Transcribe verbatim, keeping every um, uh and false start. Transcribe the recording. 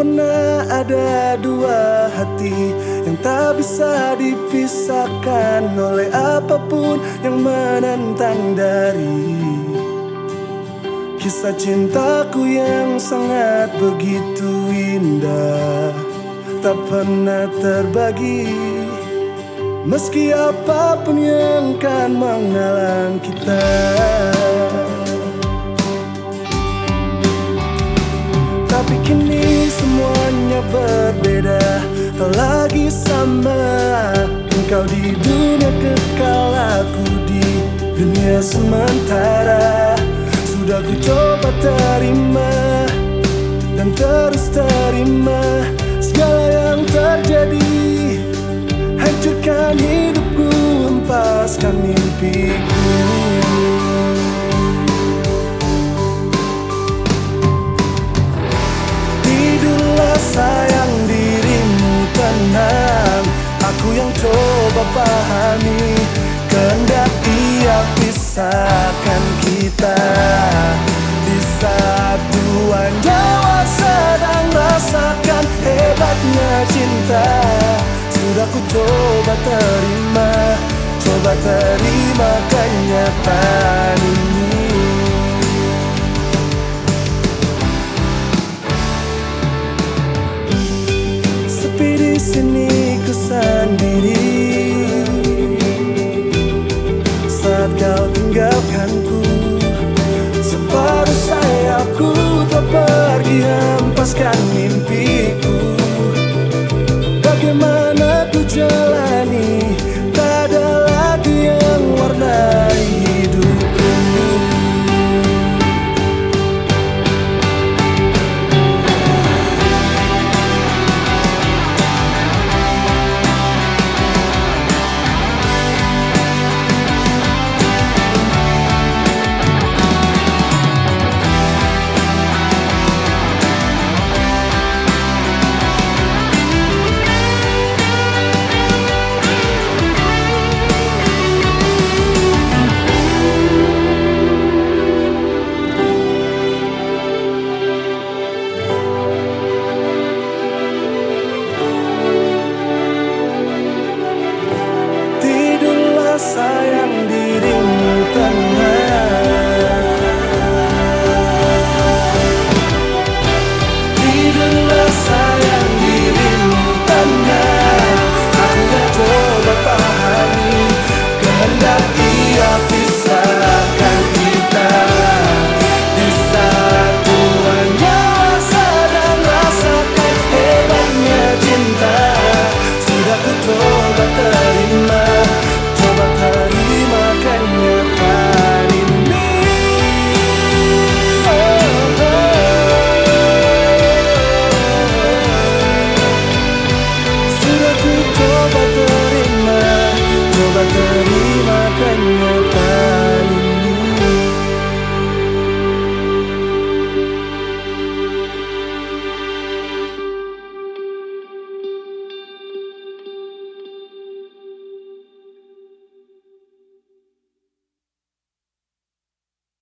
pernah ada dua hati yang tak bisa dipisahkan oleh apapun yang menentang dari kisah cintaku yang sangat begitu indah, tak pernah terbagi. Meski apapun yang kan menghalang kita, tapi kini semuanya berbeda, tak lagi sama. Engkau di dunia kekal, aku di dunia sementara. Sudah ku coba terima dan terus terima segala yang terjadi. Hancurkan hidupku, hempaskan mimpiku. Tidurlah sayang, dirimu tenang. Aku yang coba pahami, kehendak ia pisahkan kita. Di saat dua nyawa sedang rasakan hebatnya cinta, sudah ku coba terima, coba terima kenyataan ini. Sepi di sini ku sendiri saat kau tinggalkanku. Separuh sayapku telah pergi, hempaskan